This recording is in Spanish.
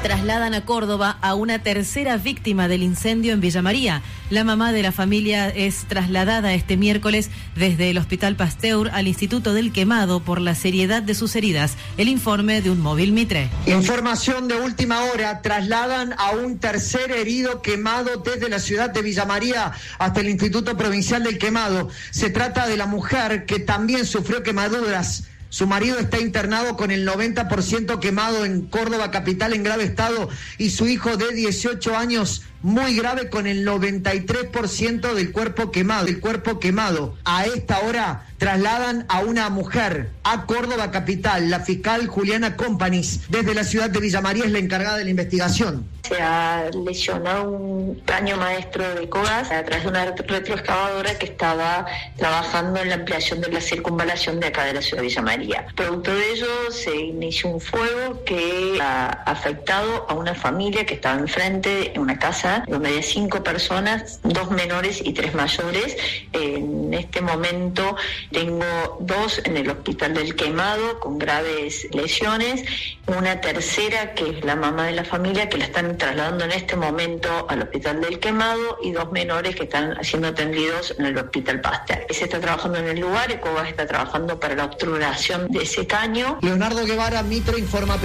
Trasladan a Córdoba a una tercera víctima del incendio en Villa María. La mamá de la familia es trasladada este miércoles desde el Hospital Pasteur al Instituto del Quemado por la seriedad de sus heridas. El informe de un móvil Mitre. Información de última hora. Trasladan a un tercer herido quemado desde la ciudad de Villa María hasta el Instituto Provincial del Quemado. Se trata de la mujer que también sufrió quemaduras. Su marido está internado con el 90% quemado en Córdoba capital en grave estado y su hijo de 18 años muy grave con el 93% del cuerpo quemado. A esta hora trasladan a una mujer a Córdoba capital. La fiscal Juliana Companys desde la ciudad de Villa María es la encargada de la investigación. Se ha lesionado un caño maestro de Cogas a través de una retroexcavadora que estaba trabajando en la ampliación de la circunvalación de acá de la ciudad de Villa María. Producto de ello se inició un fuego que ha afectado a una familia que estaba enfrente en una casa donde había 5 personas, 2 menores y 3 mayores. En este momento tengo 2 en el Hospital del Quemado con graves lesiones, una tercera que es la mamá de la familia que la están trasladando en este momento al Hospital del Quemado y 2 menores que están siendo atendidos en el Hospital Pasteur. Se está trabajando en el lugar y Cobas está trabajando para la obturación de ese caño. Leonardo Guevara, Mitre, informa.